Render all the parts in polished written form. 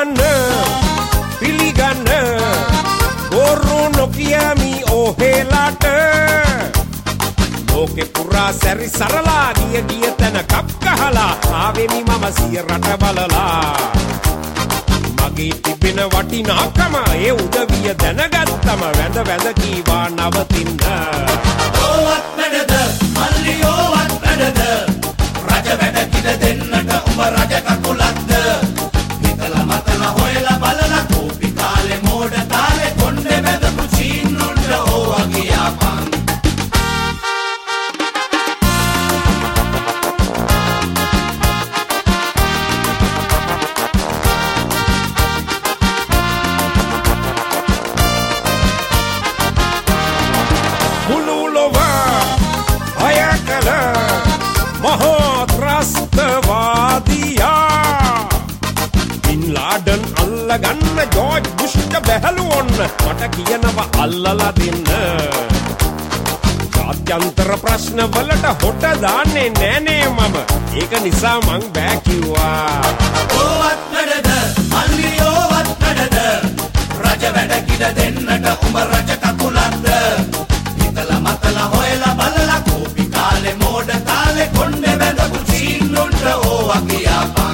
බලන්න පිළිගන්න බොරු නොකියමි ඔහෙලට ලෝකෙ පුරා සැරි සරලා ගිය තැන කප් ගහලා ආවෙමි මම සිය රට බලලා මගේ තිබෙන වටිනාකම ඒ උදවිය දැනගත්තම වැඳ වැඳ කීවා නවතින්න ඕවත් නැඩද මල්ලියෝවත් නැඩද රජ වැඩ කිඩ දෙන්නට උඹ රජ කකුලක්ද හිතලා මතලා හොයලා බලලා කෝපි කාලේ මෝඩ තාලේ කොණ්ඩේ බැඳපු චීනුන්ට ඕවා ගියාපන් ගන්න ජෝර්ජ් බුෂ්ට බැහැලු ඔන්න මට කියනවා අල්ලලා දෙන්න ජාත්‍යන්තර ප්‍රශ්න වලට හොට දාන්නේ නෑනේ මම ඒක නිසා මං බෑ කිව්වා ඕවත් නැඩද මල්ලියෝවත් නැඩද රජ වැඩ කිඩ දෙන්නට උඹ රජ කකුලක්ද හිතලා මතලා හොයලා බලලා කෝපි කාලේ මෝඩ තාලේ කොණ්ඩේ බැඳපු චීනුන්ට ඕවා ගියාපන්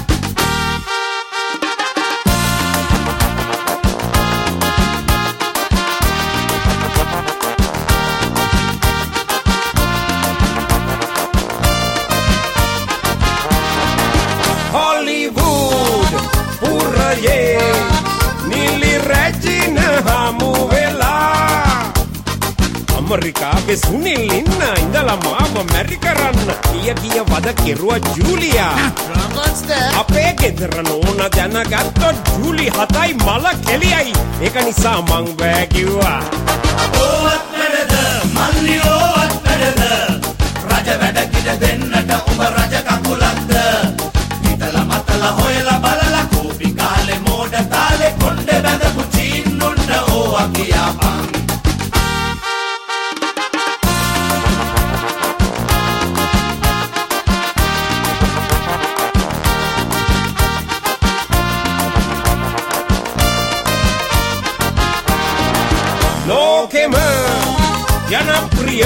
අමරිකාවේ සුනිල් ඉන්න ඉඳලා මාව මැරි කරන්න කිය වද කෙරුවා ජූලියා අපේ ගෙදර නෝන දැනගත්තොත් ජූලි 7යි මල කෙලියයි ඒක නිසා මං බෑ කිව්වා ඕවත් නැඩද මල්ලියෝවත් නැඩද රජ වැඩ කිඩ දෙන්නට උඹ රජ කකුලක්ද හිතලා මතලා හොයලා බලලා කෝපි කාලේ මෝඩ තාලේ කොණ්ඩේ බැඳපු චීනුන්ට ඕවා ගියාපන් ලෝකෙම ජනප්‍රිය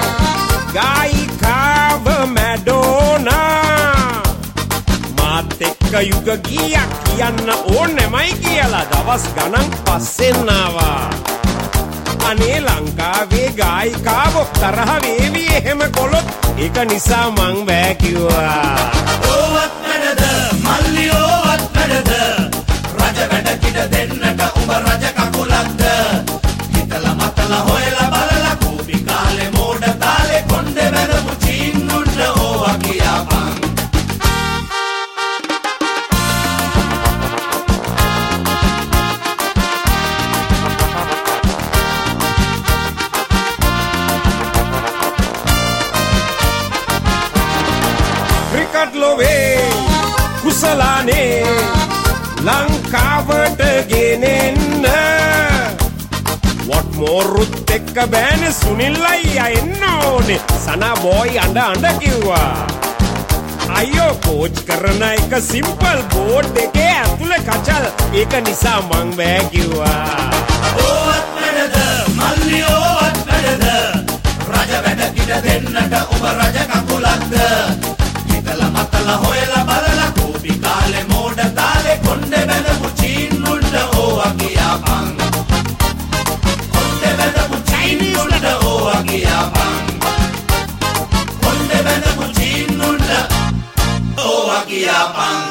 ගායිකාව මැඩෝනා මාත් එක්ක යුග ගීයක් කියන්න ඕනෙමයි කියලා දවස් ගණන් පස්සෙන් ආවා අනේ ලංකාවේ ගායිකාවෝ තරහ වේවි එහෙම කොළොත් ඒක නිසා මං බෑ කිව්වා ඕවත් නැඩද මල්ලියෝවත් නැඩද රජ වැඩ කිඩ දෙන්නට උඹ රජ කකුලක්ද හිතලා මතලා හොයලා බලලා කෝපි කාලේ මෝඩ තාලේ කොණ්ඩේ බැඳපු චීනුන්ට ඕවා ගියාපන් ක්‍රිකට් ලෝවේ කුසලානේ ලංකාවට ගෙනෙන්න මොරුත් එක්ක බෑනේ සුනිල් අයියා එන්න ඕනේ සනා බෝයි අඬ කිව්වා අයියෝ කෝච් කරන එක සිම්පල් බෝඩ් එකේ ඇතුලේ කචල් ඒක නිසා මං බෑ කිව්වා ඕවත් නැඩද මල්ලියෝවත් නැඩද රජ වැඩ කිඩ දෙන්නට උඹ රජ කකුලක්ද හිතලා මතලා හොයලා බලලා කෝපි කාලේ මෝඩ තාලේ කොණ්ඩේ බැඳපු චීනුන්ට ඕවා ගියාපන් Chinese ඕවා ගියාපන් කොණ්ඩේ බැඳපු චීනුන්ට ඕවා ගියාපන්